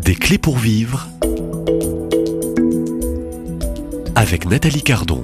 Des clés pour vivre avec Nathalie Cardon.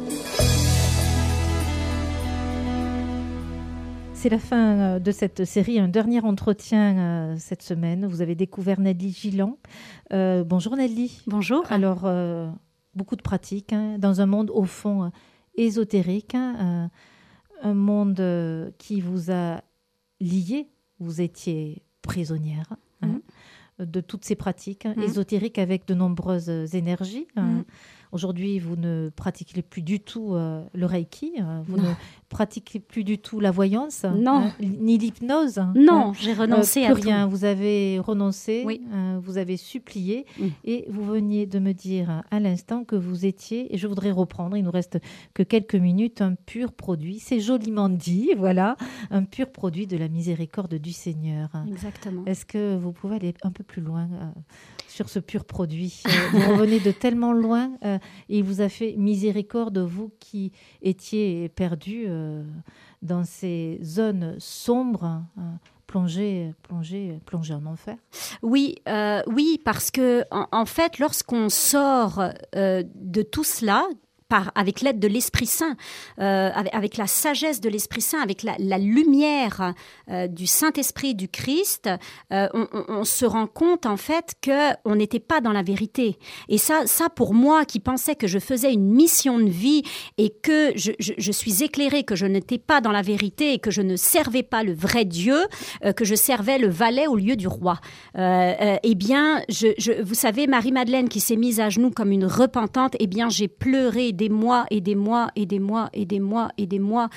C'est la fin de cette série, un dernier entretien cette semaine. Vous avez découvert Nelly Gillan. Bonjour Nelly. Bonjour. Alors, beaucoup de pratiques dans un monde au fond ésotérique, un monde qui vous a lié. Vous étiez prisonnière de toutes ces pratiques ésotériques avec de nombreuses énergies. Aujourd'hui, vous ne pratiquez plus du tout le Reiki, vous ne pratiquez plus du tout la voyance, ni l'hypnose. Non, j'ai renoncé à plus rien. tout. Vous avez renoncé, Oui. vous avez supplié et vous veniez de me dire à l'instant que vous étiez, et je voudrais reprendre, il nous reste que quelques minutes, un pur produit, c'est joliment dit, voilà, un pur produit de la miséricorde du Seigneur. Exactement. Est-ce que vous pouvez aller un peu plus loin sur ce pur produit? Vous revenez de tellement loin et il vous a fait miséricorde, vous qui étiez perdu dans ces zones sombres, plongé en enfer. Oui, parce que en fait, lorsqu'on sort de tout cela, avec l'aide de l'Esprit Saint, avec la sagesse de l'Esprit Saint, avec la lumière du Saint-Esprit du Christ, on se rend compte en fait qu'on n'était pas dans la vérité. Et ça pour moi qui pensais que je faisais une mission de vie et que je suis éclairée, que je n'étais pas dans la vérité et que je ne servais pas le vrai Dieu, que je servais le valet au lieu du roi. Eh bien, vous savez, Marie-Madeleine qui s'est mise à genoux comme une repentante, eh bien, j'ai pleuré des mois et des mois et des mois et des mois et des mois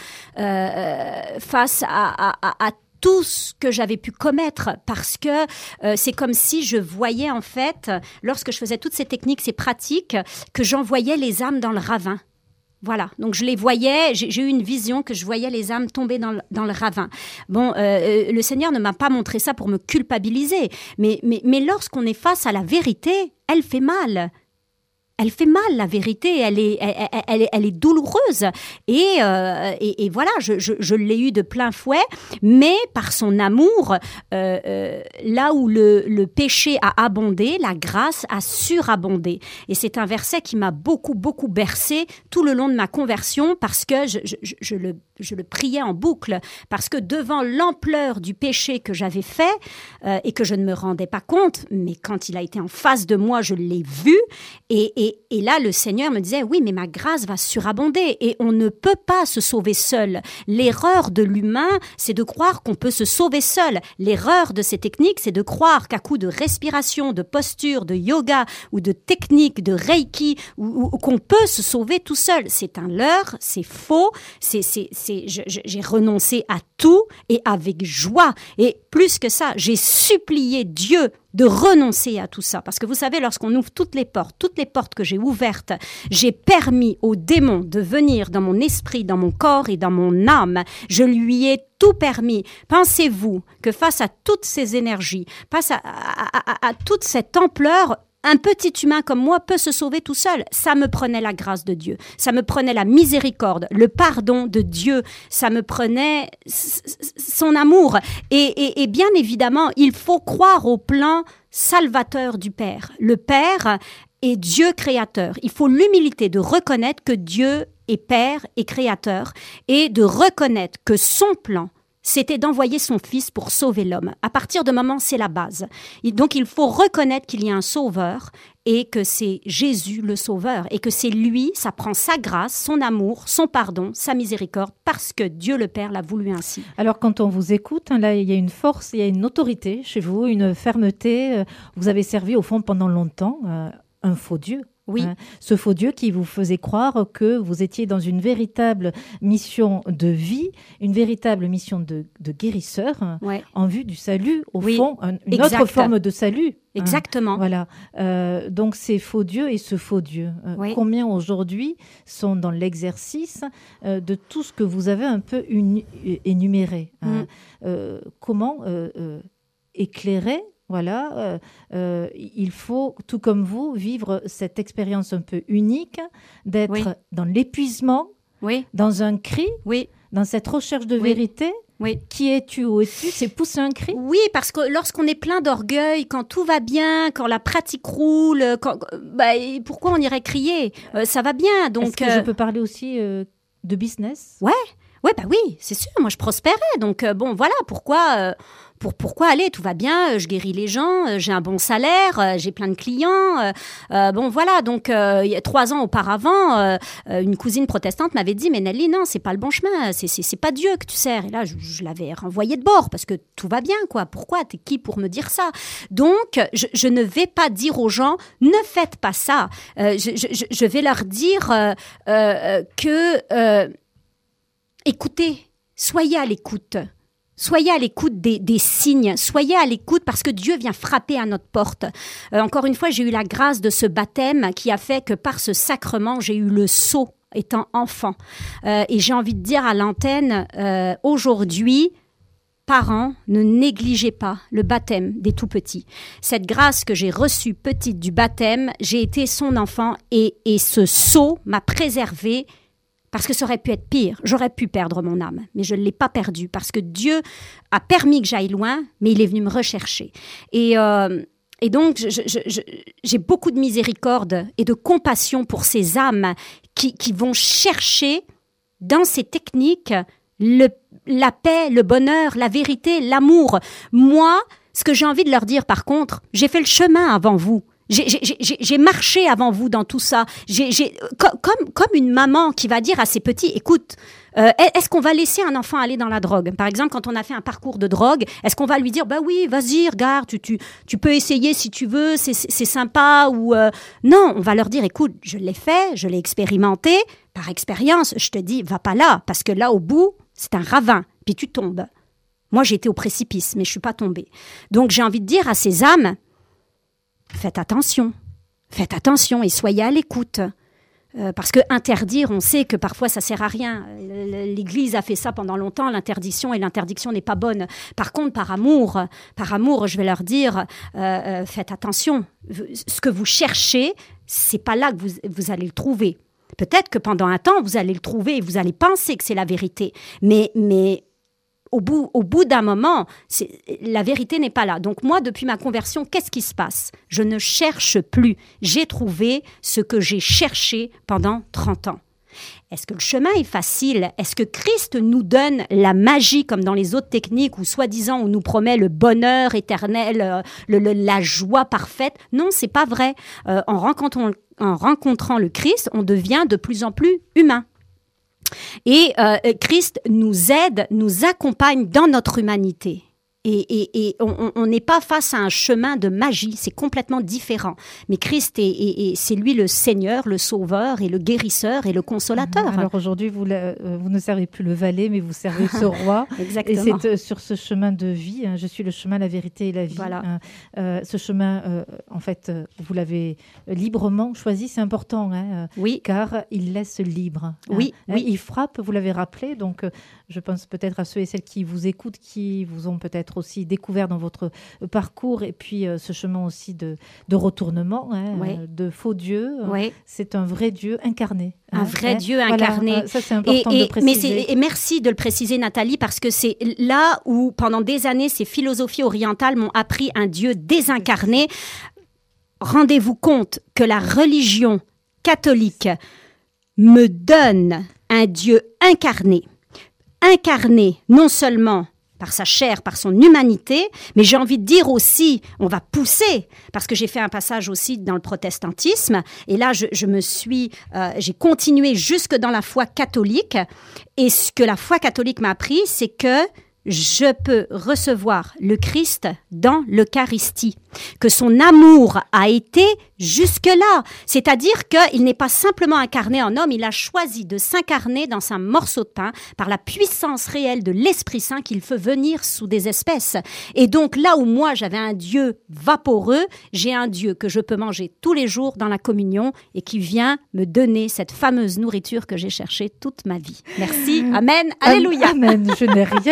face à tout ce que j'avais pu commettre, parce que c'est comme si je voyais en fait, lorsque je faisais toutes ces techniques, ces pratiques, que j'envoyais les âmes dans le ravin. Voilà, donc je les voyais, j'ai eu une vision que je voyais les âmes tomber dans le ravin. Bon, le Seigneur ne m'a pas montré ça pour me culpabiliser, mais lorsqu'on est face à la vérité, elle fait mal. Elle fait mal, la vérité, elle est douloureuse. Et voilà, je l'ai eu de plein fouet, mais par son amour, là où le péché a abondé, la grâce a surabondé. Et c'est un verset qui m'a beaucoup, beaucoup bercé tout le long de ma conversion, parce que je le priais en boucle, parce que devant l'ampleur du péché que j'avais fait, et que je ne me rendais pas compte, mais quand il a été en face de moi, je l'ai vu, et là, le Seigneur me disait, oui, mais ma grâce va surabonder et on ne peut pas se sauver seul. L'erreur de l'humain, c'est de croire qu'on peut se sauver seul. L'erreur de ces techniques, c'est de croire qu'à coup de respiration, de posture, de yoga ou de technique, de reiki, ou qu'on peut se sauver tout seul. C'est un leurre, c'est faux, j'ai renoncé à tout et avec joie. Et plus que ça, j'ai supplié Dieu de renoncer à tout ça. Parce que vous savez, lorsqu'on ouvre toutes les portes que j'ai ouvertes, j'ai permis au démon de venir dans mon esprit, dans mon corps et dans mon âme. Je lui ai tout permis. Pensez-vous que face à toutes ces énergies, face à toute cette ampleur, un petit humain comme moi peut se sauver tout seul? Ça me prenait la grâce de Dieu, ça me prenait la miséricorde, le pardon de Dieu, ça me prenait son amour. Et bien évidemment, il faut croire au plan salvateur du Père. Le Père est Dieu créateur. Il faut l'humilité de reconnaître que Dieu est Père et créateur et de reconnaître que son plan, c'était d'envoyer son Fils pour sauver l'homme. À partir de moment, c'est la base. Et donc, il faut reconnaître qu'il y a un sauveur et que c'est Jésus le sauveur et que c'est lui, ça prend sa grâce, son amour, son pardon, sa miséricorde, parce que Dieu le Père l'a voulu ainsi. Alors, quand on vous écoute, là, il y a une force, il y a une autorité chez vous, une fermeté. Vous avez servi, au fond, pendant longtemps, un faux Dieu. Oui. Ce faux Dieu qui vous faisait croire que vous étiez dans une véritable mission de vie, une véritable mission de guérisseur, en vue du salut, au fond, une autre forme de salut. Exactement. Voilà. Donc, ces faux dieux et ce faux Dieu, combien aujourd'hui sont dans l'exercice de tout ce que vous avez un peu énuméré Comment éclairer? Voilà, il faut, tout comme vous, vivre cette expérience un peu unique, d'être dans l'épuisement, dans un cri, dans cette recherche de vérité, Oui. Qui es-tu, où es-tu, c'est pousser un cri. Oui, parce que lorsqu'on est plein d'orgueil, quand tout va bien, quand la pratique roule, pourquoi on irait crier? Ça va bien, donc... Est-ce que je peux parler aussi de business? Ouais, oui, c'est sûr, moi je prospérais, donc voilà, pourquoi aller, tout va bien, je guéris les gens, j'ai un bon salaire, j'ai plein de clients, voilà, donc il y a 3 ans auparavant, une cousine protestante m'avait dit, mais Nelly, non, c'est pas le bon chemin, c'est pas Dieu que tu sers, et là je l'avais renvoyé de bord, parce que tout va bien, quoi, pourquoi, t'es qui pour me dire ça? Donc, je ne vais pas dire aux gens, ne faites pas ça, je vais leur dire que... écoutez, soyez à l'écoute. Soyez à l'écoute des signes. Soyez à l'écoute parce que Dieu vient frapper à notre porte. Encore une fois, j'ai eu la grâce de ce baptême qui a fait que par ce sacrement, j'ai eu le sceau étant enfant. Et j'ai envie de dire à l'antenne, aujourd'hui, parents, ne négligez pas le baptême des tout-petits. Cette grâce que j'ai reçue petite du baptême, j'ai été son enfant et ce sceau m'a préservée. Parce que ça aurait pu être pire. J'aurais pu perdre mon âme, mais je ne l'ai pas perdue parce que Dieu a permis que j'aille loin, mais il est venu me rechercher. Et donc, j'ai beaucoup de miséricorde et de compassion pour ces âmes qui vont chercher dans ces techniques la paix, le bonheur, la vérité, l'amour. Moi, ce que j'ai envie de leur dire, par contre, j'ai fait le chemin avant vous. J'ai marché avant vous dans tout ça. Comme une maman qui va dire à ses petits, écoute, est-ce qu'on va laisser un enfant aller dans la drogue? Par exemple, quand on a fait un parcours de drogue, est-ce qu'on va lui dire, bah oui, vas-y, regarde, tu peux essayer si tu veux, c'est sympa ou non, on va leur dire, écoute, je l'ai fait, je l'ai expérimenté, par expérience, je te dis, va pas là, parce que là, au bout, c'est un ravin, puis tu tombes. Moi, j'ai été au précipice, mais je suis pas tombée. Donc, j'ai envie de dire à ces âmes, faites attention et soyez à l'écoute. Parce que interdire, on sait que parfois ça sert à rien. L'Église a fait ça pendant longtemps, l'interdiction, et l'interdiction n'est pas bonne. Par contre, par amour, je vais leur dire, faites attention. Ce que vous cherchez, c'est pas là que vous allez le trouver. Peut-être que pendant un temps, vous allez le trouver et vous allez penser que c'est la vérité. Mais au bout d'un moment, la vérité n'est pas là. Donc moi, depuis ma conversion, qu'est-ce qui se passe? Je ne cherche plus. J'ai trouvé ce que j'ai cherché pendant 30 ans. Est-ce que le chemin est facile? Est-ce que Christ nous donne la magie comme dans les autres techniques où soi-disant on nous promet le bonheur éternel, la joie parfaite? Non, c'est pas vrai. En rencontrant le Christ, on devient de plus en plus humain. Et Christ nous aide, nous accompagne dans notre humanité. Et on n'est pas face à un chemin de magie, c'est complètement différent. Mais Christ, c'est lui le Seigneur, le Sauveur et le Guérisseur et le Consolateur. Alors aujourd'hui, vous ne servez plus le valet, mais vous servez ce roi. Exactement. Et c'est sur ce chemin de vie, je suis le chemin, la vérité et la vie. Voilà. Ce chemin, en fait, vous l'avez librement choisi, c'est important. Oui. Car il laisse libre. Oui. Il frappe, vous l'avez rappelé, donc je pense peut-être à ceux et celles qui vous écoutent, qui vous ont peut-être aussi découvert dans votre parcours, et puis ce chemin aussi de retournement, de faux dieux. C'est un vrai Dieu incarné. Un vrai Dieu incarné. Voilà, ça c'est important de préciser. Et merci de le préciser, Nathalie, parce que c'est là où pendant des années, ces philosophies orientales m'ont appris un Dieu désincarné. Rendez-vous compte que la religion catholique me donne un Dieu incarné. Incarné non seulement par sa chair, par son humanité, mais j'ai envie de dire aussi, on va pousser, parce que j'ai fait un passage aussi dans le protestantisme, et là j'ai continué jusque dans la foi catholique, et ce que la foi catholique m'a appris, c'est que je peux recevoir le Christ dans l'Eucharistie, que son amour a été jusque-là. C'est-à-dire qu'il n'est pas simplement incarné en homme, il a choisi de s'incarner dans un morceau de pain par la puissance réelle de l'Esprit Saint qu'il fait venir sous des espèces. Et donc là où moi j'avais un Dieu vaporeux, j'ai un Dieu que je peux manger tous les jours dans la communion et qui vient me donner cette fameuse nourriture que j'ai cherchée toute ma vie. Merci. Amen. Alléluia. Amen. Je n'ai rien à redire.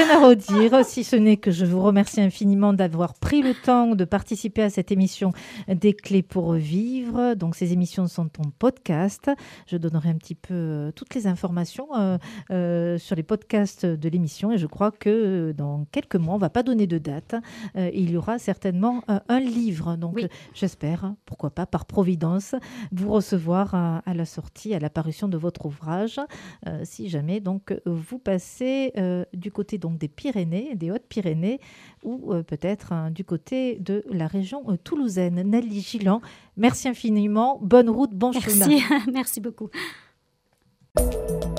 dire, si ce n'est que je vous remercie infiniment d'avoir pris le temps de participer à cette émission des clés pour vivre. Donc, ces émissions sont en podcast. Je donnerai un petit peu toutes les informations sur les podcasts de l'émission et je crois que dans quelques mois, on ne va pas donner de date, il y aura certainement un livre. Donc, oui. J'espère, pourquoi pas, par providence, vous recevoir à la sortie, à l'apparition de votre ouvrage, si jamais donc vous passez du côté donc des Pyrénées, des Hautes-Pyrénées, ou peut-être du côté de la région toulousaine. Nelly Gillan, merci infiniment. Bonne route, bon chemin. Merci beaucoup.